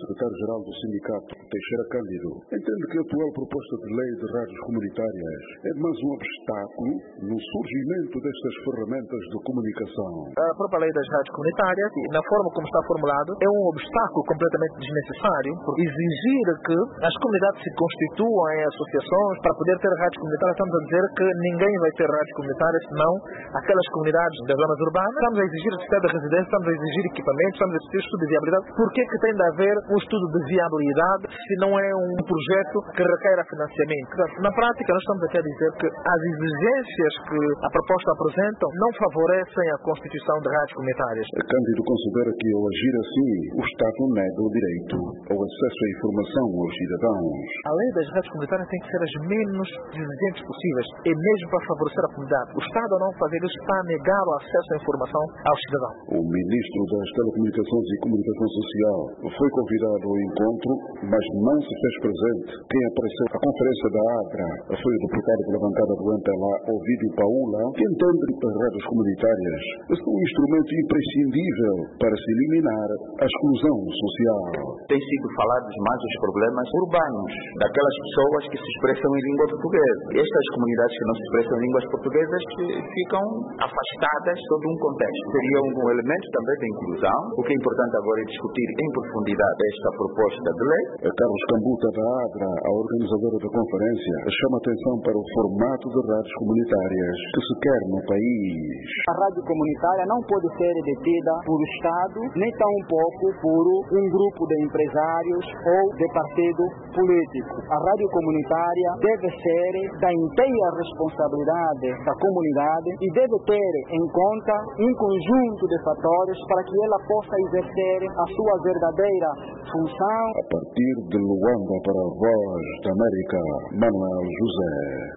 secretário-geral do sindicato, Teixeira Cândido, entende que a atual proposta de lei de rádios comunitárias é mais um obstáculo no surgimento destas ferramentas de comunicação. A própria lei das rádios comunitárias, na forma como está formulado, é um obstáculo completamente desnecessário, por exigir que as comunidades se constituam em associações para poder ter rádios comunitárias. Estamos a dizer que ninguém vai ter rádios comunitárias, senão aquelas comunidades das zonas urbanas. Estamos a exigir necessidade de residência, estamos a exigir equipamentos, estamos a exigir estudo de viabilidade. Por que tem de haver um estudo de viabilidade se não é um projeto que requer financiamento? Na prática, nós estamos aqui a dizer que as exigências que a proposta apresenta não favorecem a constituição de rádios comunitárias. Cândido considera que, ao agir assim, o Estado nega o direito ao acesso à informação aos cidadãos. A lei das rádios comunitárias tem que ser as menos exigentes possíveis, e mesmo para favorecer a comunidade. O Estado, ao não fazer isso, está a negar o acesso à informação aos cidadãos. O ministro das Telecomunicações e Comunicação Social foi convidado ao encontro, mas não se fez presente. Quem apareceu à conferência da ADRA foi o deputado pela bancada do MPLA, Ovídio Paula, que entende que as rádios comunitárias são um instrumento imprescindível para se eliminar a exclusão social. Tem sido falados mais os problemas urbanos, daquelas pessoas que se expressam em língua portuguesa. Estas comunidades que não se expressam em línguas portuguesas ficam afastadas de todo um contexto. Seria um elemento também de inclusão. O que é importante agora é discutir em profundidade esta proposta de lei. Carlos Cambuta, da ADRA, a organizadora da conferência, chama atenção para o formato de rádios comunitárias que se quer no país. A rádio comunitária não pode ser detida por Estado, nem tampouco por um grupo de empresários ou de partido político. A rádio comunitária deve ser da inteira responsabilidade da comunidade e deve ter em conta um conjunto de fatores para que ela possa exercer a sua verdadeira função. A partir de Luanda para a Voz da América, Manuel José.